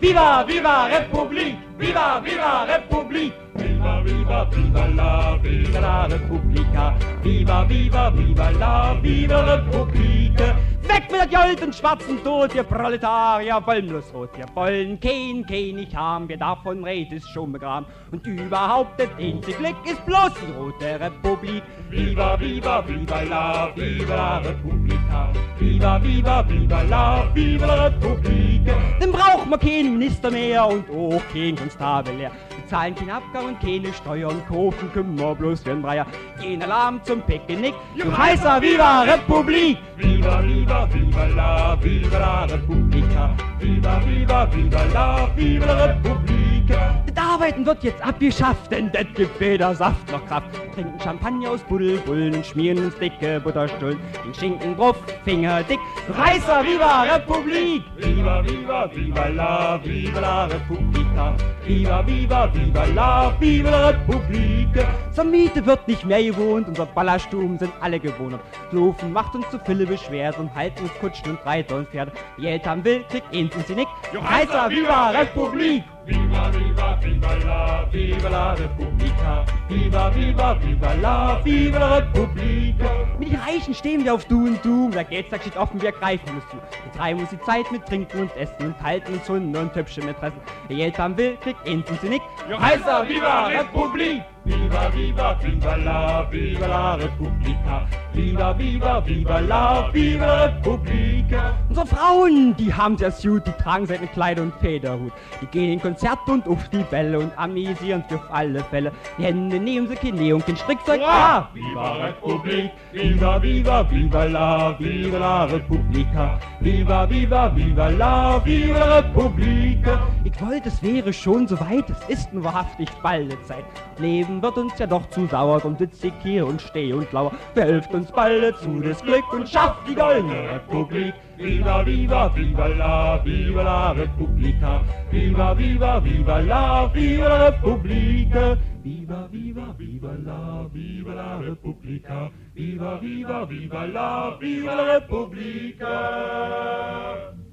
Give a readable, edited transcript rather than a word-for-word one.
Viva, viva Republik! Viva, viva Republik! Viva, viva, viva la Republika! Viva, viva, viva la Republik! Weg mit der Gold und schwarzen Tod, ihr Proletarier, wollen bloß rot, wir wollen kein König haben, wir davon red ist schon begraben. Und überhaupt, das einzige Glück ist bloß die rote Republik. Viva, viva, viva la Republika. Viva, viva, viva la Republik. Dann braucht man keinen Minister mehr und auch kein Konstabel. Zahlen keinen Abgang und keine Steuern, kaufen können wir bloß für den Breier. Gehen Alarm zum Picknick, du heißer Viva Republik! Viva, viva, viva la Republika! Viva, viva, viva la Republik! Das Arbeiten wird jetzt abgeschafft, denn das gibt weder Saft noch Kraft. Trinken Champagner aus Buddelbullen und schmieren uns dicke Butterstullen. Den Schinken drauf, Finger dick, du heißer Viva Republik! Viva, viva, viva la Republika! Viva, viva, viva la Republik! Zur Miete wird nicht mehr gewohnt, unser Ballerstuben sind alle gewohnt. Klofen macht uns zu viele beschwert und halten uns Kutschen und Reiter und Pferde. Die Eltern will, kriegt eins und sie nick. Heißer Viva Republik! Viva, viva, viva la Republika! Viva, viva, viva la Republik! Mit den Reichen stehen wir auf Du und Du, der Geldsack steht offen, wir greifen uns zu. Wir treiben uns die Zeit mit Trinken und Essen und halten uns Hunde und hübsche Mätressen. Die Eltern will, kriegt eins und sie nick. Heißer Viva Republik! Viva, viva, viva la Republika! Viva, viva, viva la Republik! Unsere Frauen, die haben sehr gut, die tragen seine Kleider und Federhut. Die gehen in Konzerte und auf die Bälle und amüsieren sich auf alle Fälle. Die Hände nehmen sie kein Näh und kein Strickzeug. Ah! Viva Republik! Viva, viva, viva la Republika! Viva, viva, viva la Republik! Ich wollte, es wäre schon so weit, es ist nur wahrhaftig bald Zeit. Leben wird uns ja doch zu sauer, drum sitz ich hier und steh und lauer. Verhilft uns bald zu das Glück und schafft die goldene Republik. Viva, viva, viva la Republika. Viva, viva, viva la Republik. Viva, viva, viva la Republika. Viva, viva, viva la Republik.